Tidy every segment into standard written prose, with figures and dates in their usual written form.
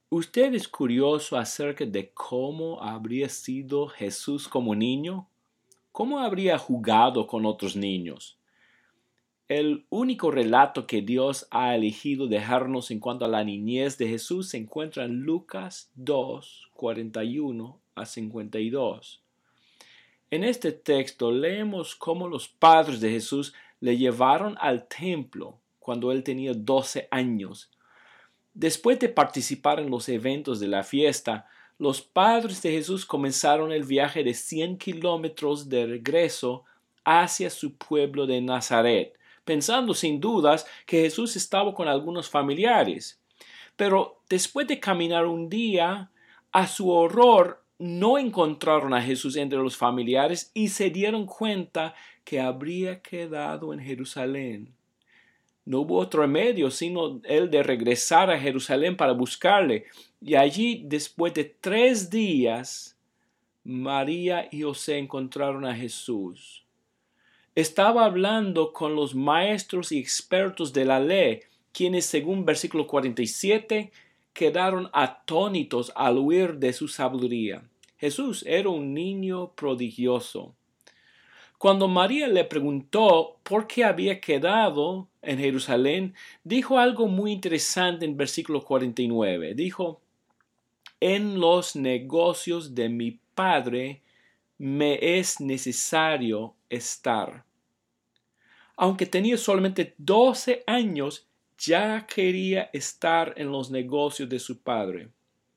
¿Usted es curioso acerca de cómo habría sido Jesús como niño? ¿Cómo habría jugado con otros niños? El único relato que Dios ha elegido dejarnos en cuanto a la niñez de Jesús se encuentra en Lucas 2, 41 a 52. En este texto leemos cómo los padres de Jesús le llevaron al templo cuando él tenía 12 años. Después de participar en los eventos de la fiesta, los padres de Jesús comenzaron el viaje de 100 kilómetros de regreso hacia su pueblo de Nazaret, pensando sin dudas que Jesús estaba con algunos familiares. Pero después de caminar un día, a su horror, no encontraron a Jesús entre los familiares y se dieron cuenta que habría quedado en Jerusalén. No hubo otro remedio sino el de regresar a Jerusalén para buscarle. Y allí, después de 3 días, María y José encontraron a Jesús. Estaba hablando con los maestros y expertos de la ley, quienes, según versículo 47, quedaron atónitos al oír de su sabiduría. Jesús era un niño prodigioso. Cuando María le preguntó por qué había quedado en Jerusalén, dijo algo muy interesante en versículo 49. Dijo, en los negocios de mi Padre me es necesario estar. Aunque tenía solamente 12 años, ya quería estar en los negocios de su padre.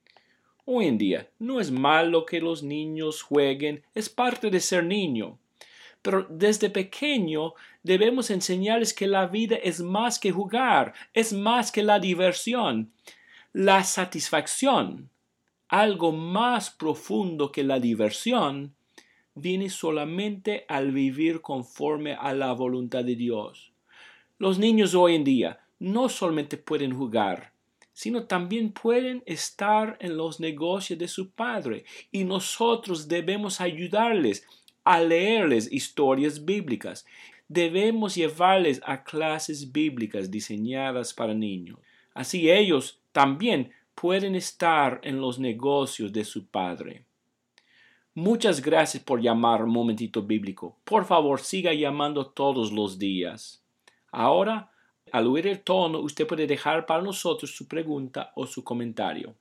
Hoy en día, no es malo que los niños jueguen, es parte de ser niño. Pero desde pequeño debemos enseñarles que la vida es más que jugar, es más que la diversión, la satisfacción. Algo más profundo que la diversión viene solamente al vivir conforme a la voluntad de Dios. Los niños hoy en día no solamente pueden jugar, sino también pueden estar en los negocios de su padre, y nosotros debemos ayudarles a leerles historias bíblicas. Debemos llevarles a clases bíblicas diseñadas para niños. Así ellos también pueden estar en los negocios de su padre. Muchas gracias por llamar Momentito Bíblico. Por favor, siga llamando todos los días. Ahora, al oír el tono, usted puede dejar para nosotros su pregunta o su comentario.